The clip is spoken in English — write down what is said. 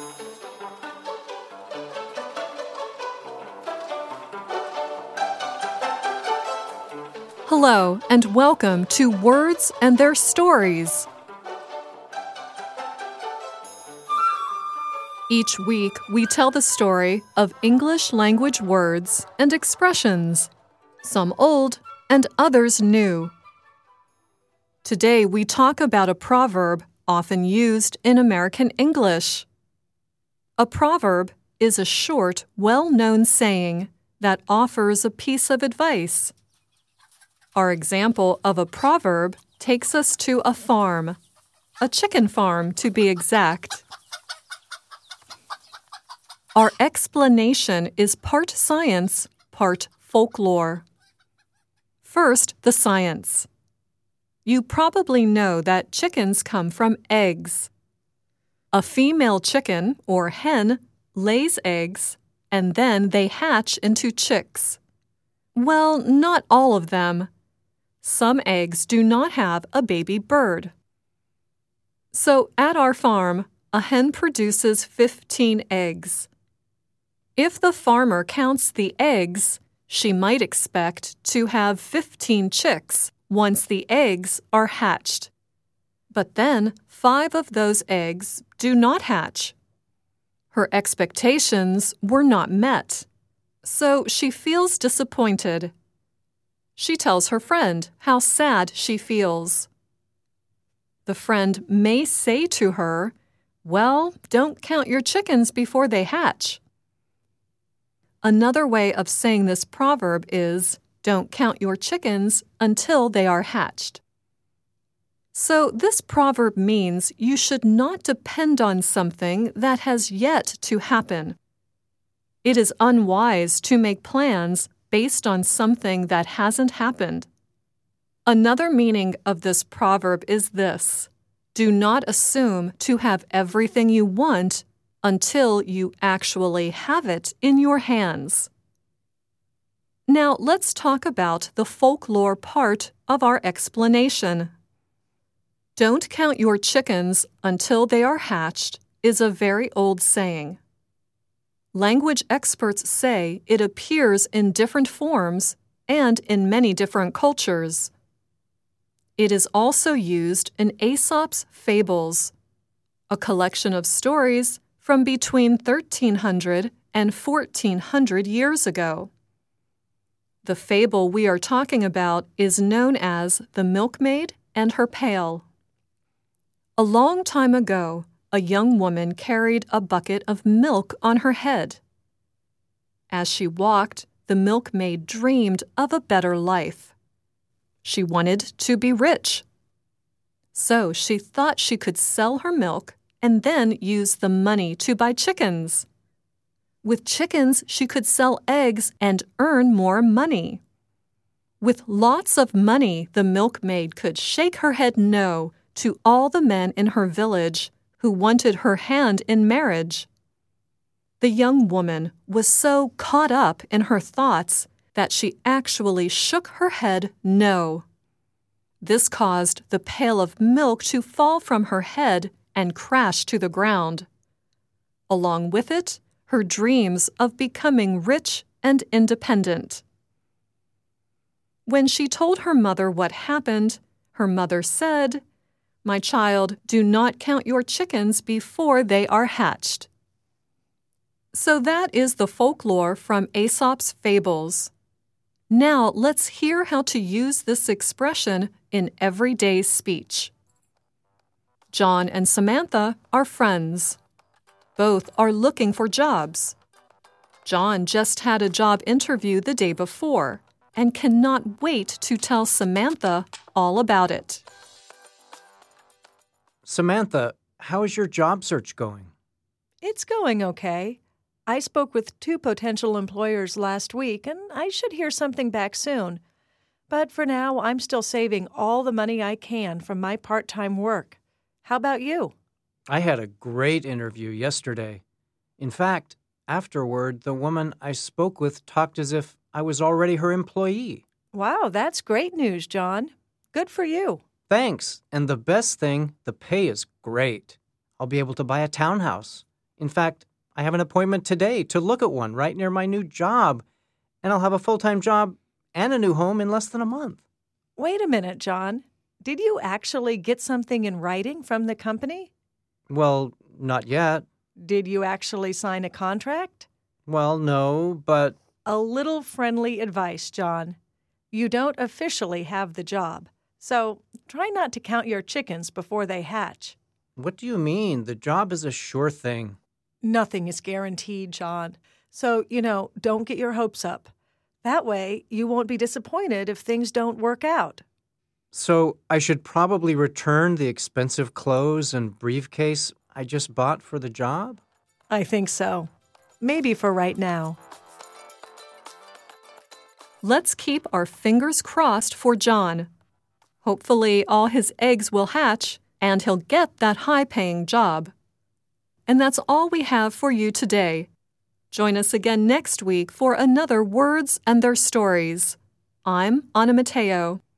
Hello, and welcome to Words and Their Stories. Each week, we tell the story of English language words and expressions, some old and others new. Today, we talk about a proverb often used in American English. A proverb is a short, well-known saying that offers a piece of advice. Our example of a proverb takes us to a farm, a chicken farm to be exact. Our explanation is part science, part folklore. First, the science. You probably know that chickens come from eggs. A female chicken, or hen, lays eggs, and then they hatch into chicks. Well, not all of them. Some eggs do not have a baby bird. So, at our farm, a hen produces 15 eggs. If the farmer counts the eggs, she might expect to have 15 chicks once the eggs are hatched. But then, 5 of those eggs do not hatch. Her expectations were not met, so she feels disappointed. She tells her friend how sad she feels. The friend may say to her, "Well, don't count your chickens before they hatch." Another way of saying this proverb is, "Don't count your chickens until they are hatched." So this proverb means you should not depend on something that has yet to happen. It is unwise to make plans based on something that hasn't happened. Another meaning of this proverb is this: do not assume to have everything you want until you actually have it in your hands. Now let's talk about the folklore part of our explanation. Don't count your chickens until they are hatched is a very old saying. Language experts say it appears in different forms and in many different cultures. It is also used in Aesop's Fables, a collection of stories from between 1300 and 1400 years ago. The fable we are talking about is known as The Milkmaid and Her Pail. A long time ago, a young woman carried a bucket of milk on her head. As she walked, the milkmaid dreamed of a better life. She wanted to be rich. So she thought she could sell her milk and then use the money to buy chickens. With chickens, she could sell eggs and earn more money. With lots of money, the milkmaid could shake her head no to all the men in her village who wanted her hand in marriage. The young woman was so caught up in her thoughts that she actually shook her head no. This caused the pail of milk to fall from her head and crash to the ground. Along with it, her dreams of becoming rich and independent. When she told her mother what happened, her mother said, "My child, do not count your chickens before they are hatched." So that is the folklore from Aesop's Fables. Now let's hear how to use this expression in everyday speech. John and Samantha are friends. Both are looking for jobs. John just had a job interview the day before and cannot wait to tell Samantha all about it. Samantha, how is your job search going? It's going okay. I spoke with 2 potential employers last week, and I should hear something back soon. But for now, I'm still saving all the money I can from my part-time work. How about you? I had a great interview yesterday. In fact, afterward, the woman I spoke with talked as if I was already her employee. Wow, that's great news, John. Good for you. Thanks. And the best thing, the pay is great. I'll be able to buy a townhouse. In fact, I have an appointment today to look at one right near my new job, and I'll have a full-time job and a new home in less than a month. Wait a minute, John. Did you actually get something in writing from the company? Well, not yet. Did you actually sign a contract? Well, no, but... A little friendly advice, John. You don't officially have the job, so try not to count your chickens before they hatch. What do you mean? The job is a sure thing. Nothing is guaranteed, John. So, don't get your hopes up. That way, you won't be disappointed if things don't work out. So I should probably return the expensive clothes and briefcase I just bought for the job? I think so. Maybe for right now. Let's keep our fingers crossed for John. Hopefully, all his eggs will hatch and he'll get that high-paying job. And that's all we have for you today. Join us again next week for another Words and Their Stories. I'm Anna Mateo.